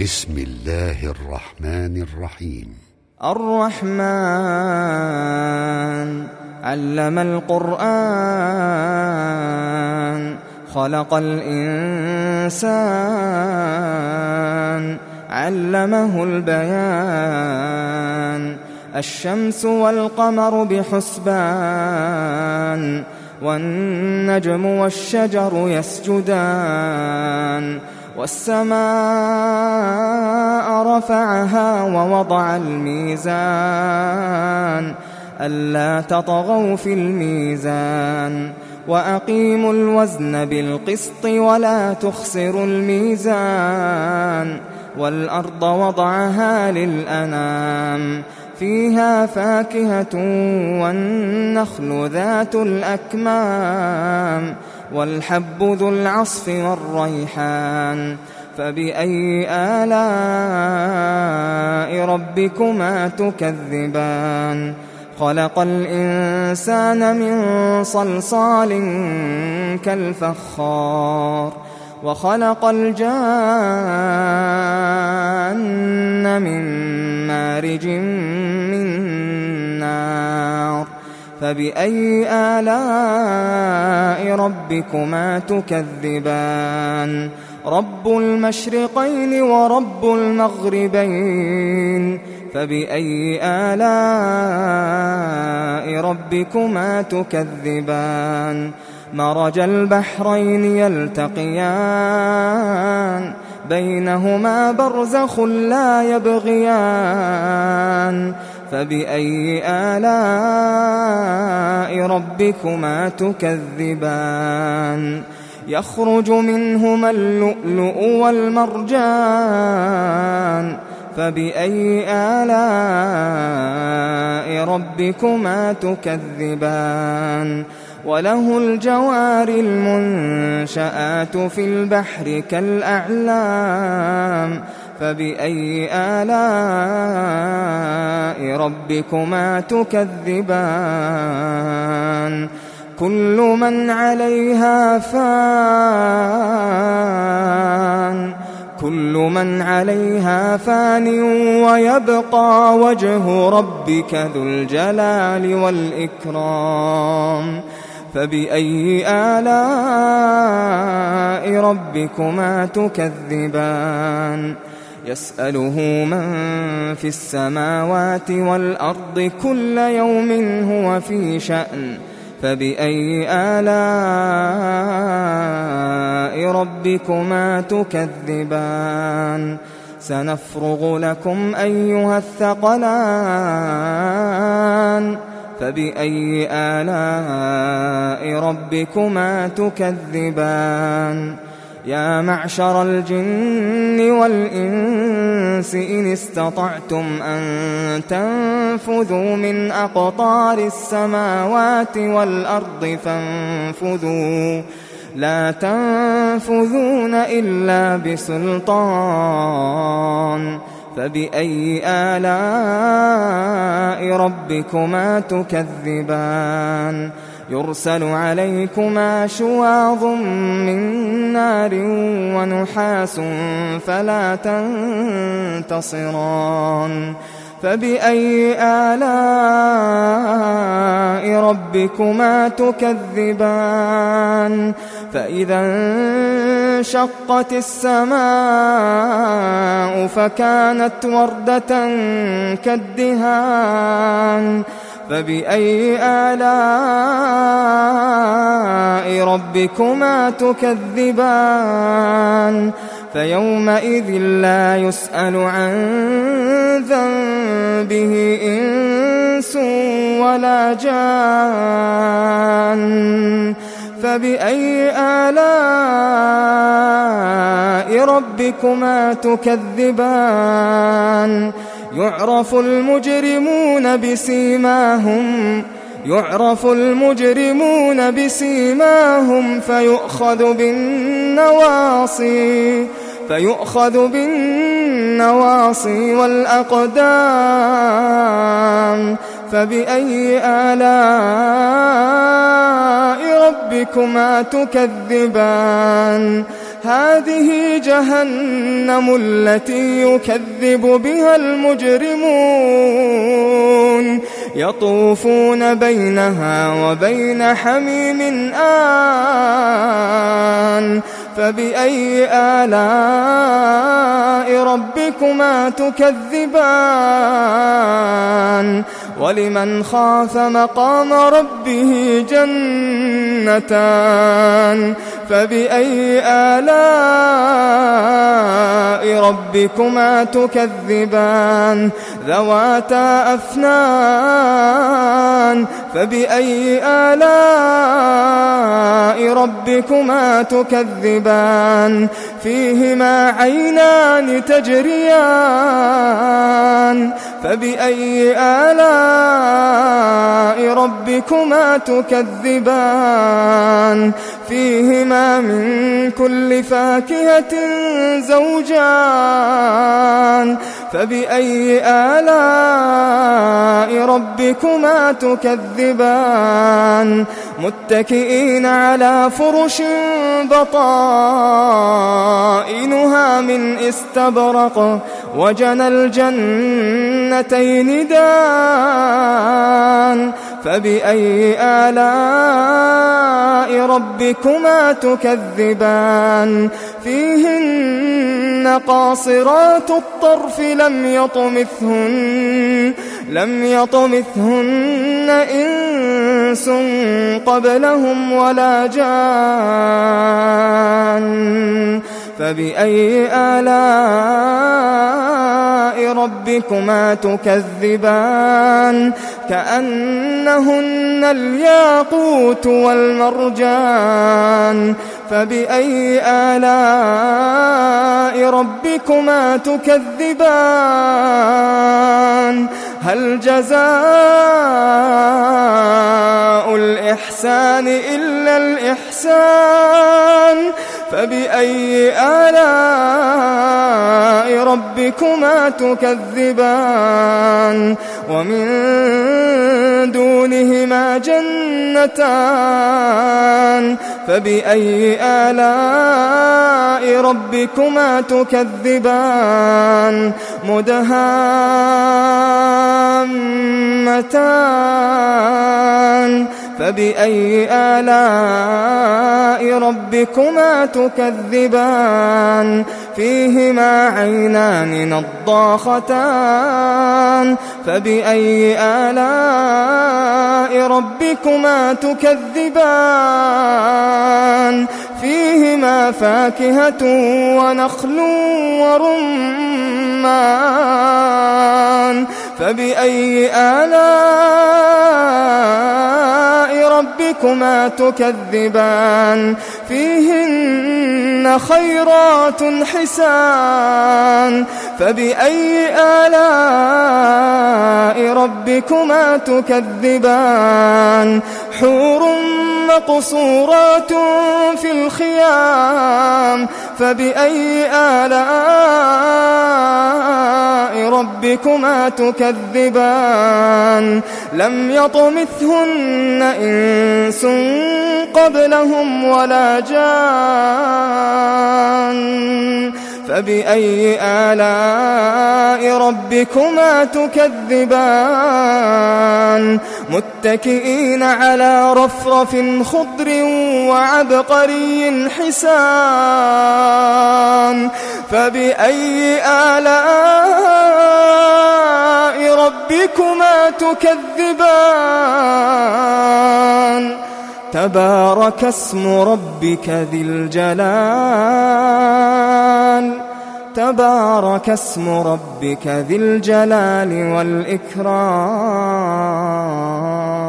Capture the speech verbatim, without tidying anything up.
بسم الله الرحمن الرحيم. الرحمن علم القرآن خلق الإنسان علمه البيان الشمس والقمر بحسبان والنجم والشجر يسجدان والسماء رفعها ووضع الميزان ألا تطغوا في الميزان وأقيموا الوزن بالقسط ولا تخسروا الميزان والأرض وضعها للأنام فيها فاكهة والنخل ذات الأكمام والحب ذو العصف والريحان فبأي آلاء ربكما تكذبان خلق الإنسان من صلصال كالفخار وخلق الجان من مارج من نار فبأي آلاء ربكما تكذبان رب المشرقين ورب المغربين فبأي آلاء ربكما تكذبان مرج البحرين يلتقيان بينهما برزخ لا يبغيان فبأي آلاء ربكما تكذبان يخرج منهما اللؤلؤ والمرجان فبأي آلاء ربكما تكذبان وله الجوار المنشآت في البحر كالأعلام فبأي آلاء ربكما تكذبان كل من عليها فان كل من عليها فان ويبقى وجه ربك ذو الجلال والإكرام فبأي آلاء ربكما تكذبان يسأله من في السماوات والأرض كل يوم هو في شأن فبأي آلاء ربكما تكذبان سنفرغ لكم أيها الثقلان فبأي آلاء ربكما تكذبان يا معشر الجن والإنس إن استطعتم أن تنفذوا من أقطار السماوات والأرض فانفذوا لا تنفذون إلا بسلطان فبأي آلاء ربكما تكذبان يرسل عليكما شواظ من نار ونحاس فلا تنتصران فبأي آلاء ربكما تكذبان فإذا انشقت السماء فكانت وردة كالدهان فبأي آلاء ربكما تكذبان فيومئذ لا يسأل عن ذنبه إنس ولا جان فبأي آلاء ربكما تكذبان يعرف المجرمون بسيماهم يعرف المجرمون بسيماهم فيؤخذ بالنواصي فيؤخذ بالنواصي والأقدام فبأي آلاء ربكما تكذبان هذه جهنم التي يكذب بها المجرمون يطوفون بينها وبين حميم آن فبأي آلاء ربكما تكذبان ولمن خاف مقام ربه جنتان فبأي آلاء ربكما تكذبان ذواتا أفنان فبأي آلاء ربكما تكذبان فيهما عينان تجريان فبأي آلاء ربكما تكذبان فيهما من كل فاكهة زوجان فبأي آلاء ربكما تكذبان متكئين على فرش بطائنها من استبرق وجنى الجنتين دان فبأي آلاء ربكما تكذبان فيهن قاصرات الطرف لم يطمثهن لم يطمثهن إنس قبلهم ولا جان فبأي آلاء ربكما تكذبان كأنهن الياقوت والمرجان فبأي آلاء ربكما تكذبان هل جزاء الإحسان إلا الإحسان فبأي آلاء ربكما تكذبان ومن دونهما جنتان فبأي آلاء ربكما تكذبان مدهامتان فبأي آلاء ربكما تكذبان فيهما عينان نضاختان فبأي آلاء ربكما تكذبان فيهما فاكهة ونخل ورمان فبأي آلاء ربكما تكذبان فيهن خيرات حسان فبأي آلاء ربكما تكذبان حور مقصورات في الخيام فبأي آلاء ربكما تكذبان لم يطمثهن إنس قبلهم ولا جان فبأي آلاء ربكما تكذبان متكئين على رفرف خضر وعبقري حسان فبأي آلاء ربكما تكذبان تبارك اسم ربك ذي الجلال تبارك اسم ربك ذي الجلال والإكرام.